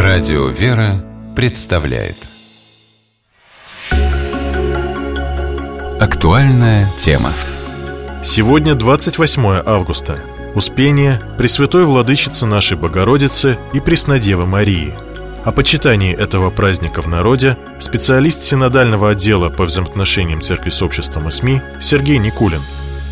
Радио «Вера» представляет актуальная тема. Сегодня 28 августа. Успение Пресвятой Владычицы нашей Богородицы и Преснодевы Марии. О почитании этого праздника в народе специалист синодального отдела по взаимоотношениям Церкви с обществом и СМИ Сергей Никулин.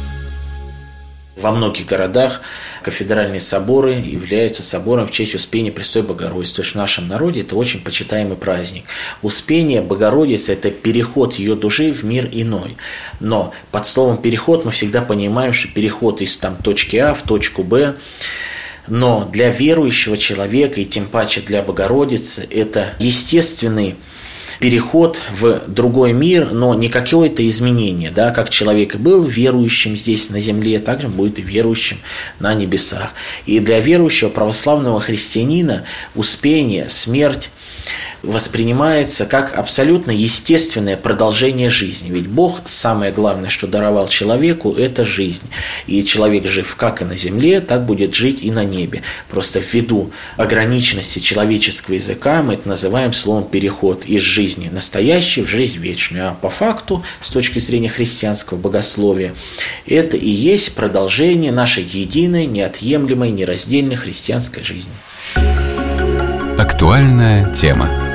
Во многих городах кафедральные соборы являются собором в честь Успения Пресвятой Богородицы. То есть в нашем народе это очень почитаемый праздник. Успение Богородицы – это переход ее души в мир иной. Но под словом «переход» мы всегда понимаем, что переход из точки А в точку Б. Но для верующего человека, и тем паче для Богородицы, это естественный переход в другой мир, но не какое-то изменение, да, как человек был верующим здесь на земле, так же будет и верующим на небесах. И для верующего православного христианина Успение, смерть воспринимается как абсолютно естественное продолжение жизни. Ведь Бог, самое главное, что даровал человеку, это жизнь. И человек жив как и на земле, так будет жить и на небе. Просто ввиду ограниченности человеческого языка мы это называем словом «переход» из жизни настоящей в жизнь вечную. А по факту, с точки зрения христианского богословия, это и есть продолжение нашей единой, неотъемлемой, нераздельной христианской жизни. Актуальная тема.